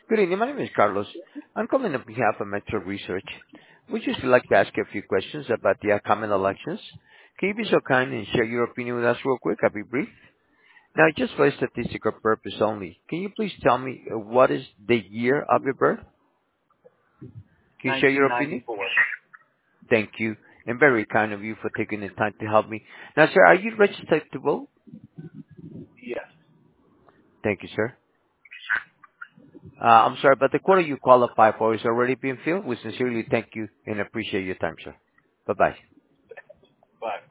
Good evening. My name is Carlos. I'm calling on behalf of Metro Research. We'd just like to ask you a few questions about the upcoming elections. Can you be so kind and share your opinion with us real quick? I'll be brief. Now, just for statistical purpose only, can you please tell me what is the year of your birth? Can you share your opinion? 1994. Thank you. And very kind of you for taking the time to help me. Now, sir, are you registered to vote? Yes. Thank you, sir. I'm sorry, but the quota you qualify for is already being filled. We sincerely thank you and appreciate your time, sir. Bye-bye. Bye.